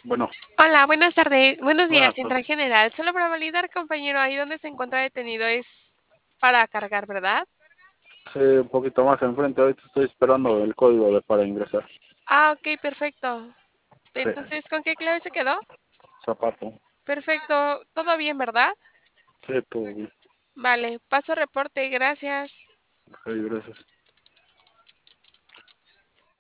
Bueno, Hola, buenas tardes, buenos días, buenas Central tardes. General. Solo para validar, compañero, ahí donde se encuentra detenido es para cargar, ¿verdad? Sí, un poquito más enfrente. Ahorita estoy esperando el código para ingresar. Ah, ok, perfecto. Sí, Entonces, ¿con qué clave se quedó? zapato. Perfecto, todo bien, ¿verdad? Sí, tú. Vale, paso reporte, gracias. Ok, gracias.